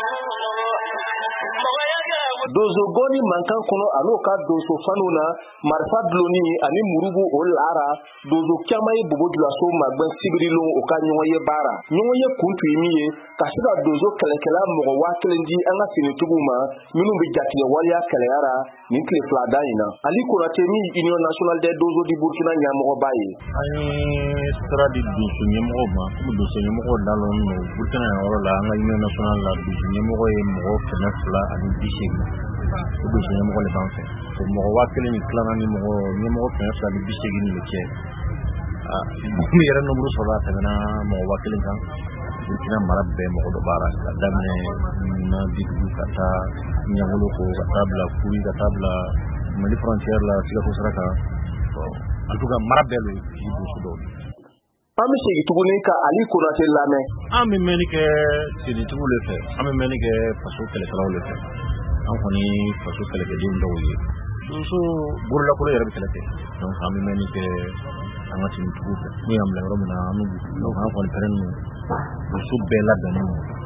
Dozo goni mankan kono ano ka dozo fanuna marfa bloni ani murubu o lara dozo kyama ye bobo julaso magban sibirilo o ka nyoye bara nyoye kuntu imiye kasida dozo kelekela mogo wakelendi anga sinituguma minu be jatiye waliya keleyara nin kile flada ina ali kurate mi Union Nationale des Dozo di Burkina nyamogo baye ani stradi dozo nyamogo ma kuma dozo nyamogo dalon no Burkina wala anga Union Nationale la dozo nyamogo ye mogo kenafla ani bishegi dozo nyamogo le banfe so mogo wakele ni klana ni mogo nyamogo kenafla ani bishegi ni leke mi yara no buru sola tana mogo wakele kan Burkina marabbe mogo do bara kadamne na bidu kata nyangolo ko katabla kuyi katabla mali frontière la sila ko saraka en tout cas marabelu jibu sudo ami segi tuguni ka ali kurate lame ami menike sidi tugu le fe ami menike faso kele kala le fe an koni faso kele ke dim dawye so burla ko yara kele ke donc ami menike angati tugu fe ni am la romina amu donc an koni peren so bela danu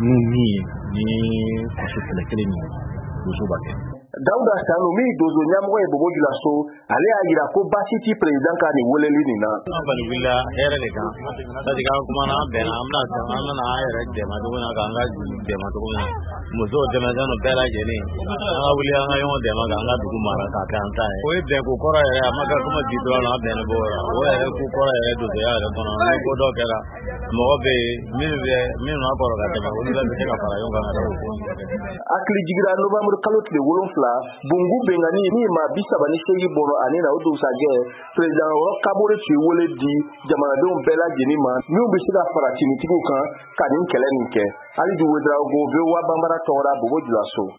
ni faso kele ni so bakke Dauda Sanu mi dozo nyamgo e bobo julaso ale agira ko basiti president ka ni woleli ni na bali willa here de kan dadi ka kuma na be na amna na here de ma do na ganga de ma do na muzo de ma no bela je ni na wuli anga yo de ma ganga du kuma na ka kan ta o e be ko kora here amaga kuma di do na be na bo o e ko kora here do ya de kono ni ko do kera mo be mi no akoro ka de ma wuli la be ka para yo ganga do akli jigira November kalotle wolonfla bungu bengani ni ma bisaba ni segi boro anena odo sage president o kabore ti wole di jamana don bela jeni ma mi o bisida faratini tiku kan kanin kele ninke ali du wedra go be wa bambara tora bobo julaso